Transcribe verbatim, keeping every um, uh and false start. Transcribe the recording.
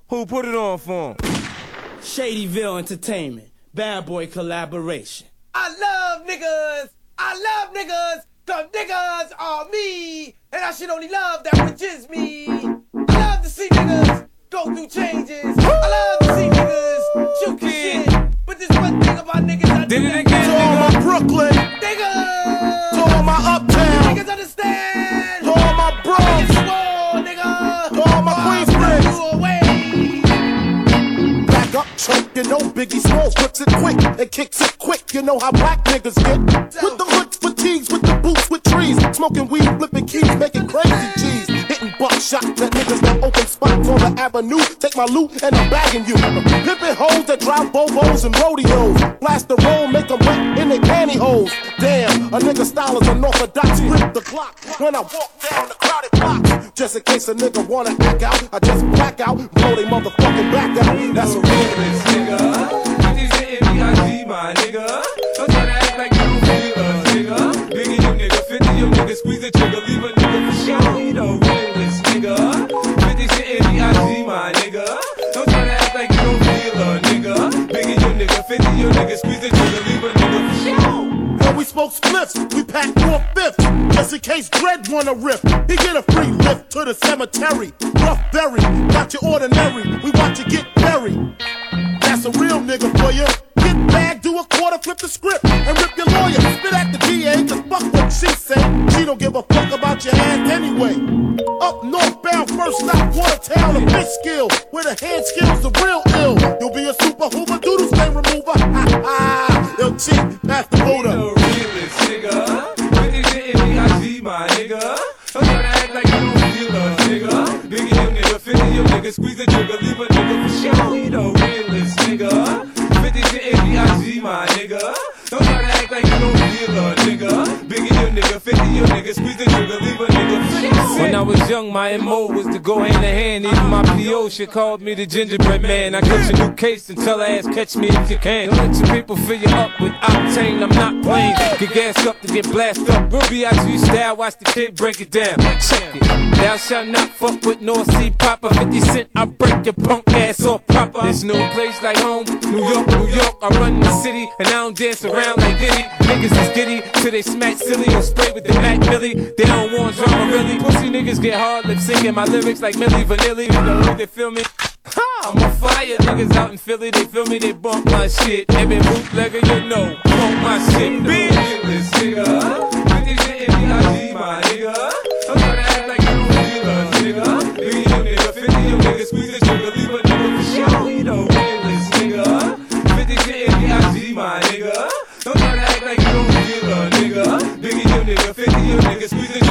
Who put it on for him? Shadyville Entertainment, Bad Boy collaboration. I love niggas, I love niggas, cause niggas are me, and I should only love that which is me. I love to see niggas go through changes. I love to see niggas shoot the shit. But there's one thing about niggas I Did do it again, to all nigga. my Brooklyn niggas, to all my uptown niggas understand, to all my Bronx, nigga, to all my Queensbridge. Back up, choke, you know Biggie Smalls whips it quick and kicks it quick. You know how black niggas get with the hood fatigues, with the boots, with trees, smoking weed, flipping keys, making crazy G's, hitting buckshot that niggas that open spots on the avenue. Take my loot and I'm bagging you. Pimpin' hoes that drive bobos and rodeos, blast the roll, make them wet in their pantyhose. Damn, a nigga style is unorthodox. Grip the Glock when I walk down the crowded block. Just in case a nigga wanna act out, I just black out, blow they motherfucking back out. That's a realist, nigga. fifty's hitting me, I G, my nigga. Don't try to act like you don't feel us, nigga. Biggie, you nigga, fifty, you nigga, squeeze the trigger, leave a nigga for show. We the realist, nigga. fifty's hitting me, I G, my nigga. Don't try to act like you don't feel us, nigga. Biggie, you nigga, fifty, you nigga, squeeze the trigger, leave a nigga for show. When we smoke spliffs, we pack four fifths, just in case Dread wanna rip. He get a free lift to the cemetery. Rough berry, not your ordinary. We watch you get buried. That's a real nigga for you. Get back, do a quarter, flip the script, and rip your lawyer. Spit at the D A, cause fuck what she say. She don't give a fuck about your ass anyway. Up northbound, first stop, Watertown, a bitch skill. Where the hand skills are real ill. You'll be a super hoover, doodle stain remover. Ha ha, they'll cheat, pass the motor. The realest, nigga. fifty's hitting me, I G, my nigga. Don't try to act like you don't feel us, nigga. Biggie, you nigga, fifty, you nigga, squeeze the trigger, leave a nigga for show. We the realest, nigga. fifty's hitting me, I G, my nigga. Don't try to act like you don't feel us, nigga. Biggie, you nigga, fifty, you nigga, squeeze the trigger, leave a nigga for show. When I was young, my M O was to go hand in hand. Even my P O shit called me the gingerbread man. I catch a new case and tell her ass, catch me if you can. Don't let your people fill you up with octane, I'm not playing. Get gas up to get blasted up. Real B I G style, watch the kid break it down. Check it. Thou shalt not fuck with North Sea Papa. fifty cent, I break your punk ass off proper. There's no place like home. New York, New York, I run the city. And I don't dance around like Diddy. Niggas is giddy till they smack silly or spray with the Mac Millie. They don't want drama really. Pussy niggas get hard lip singing my lyrics like Milli Vanilli. You know they feel me? Ha, I'm on fire. Niggas out in Philly, they feel me, they bump my shit. Every bootlegger you know, bump my shit. Be realist, nigga. fifty's hitting me, I G, my nigga. Don't try to act like you don't feel us, nigga. Biggie, you nigga, fifty, you nigga, squeeze the trigger, leave a nigga for show. We the realist, nigga. fifty's hitting me, I G, my nigga. Don't try to act like you don't feel us, nigga. Biggie, you nigga, fifty, you nigga, squeeze the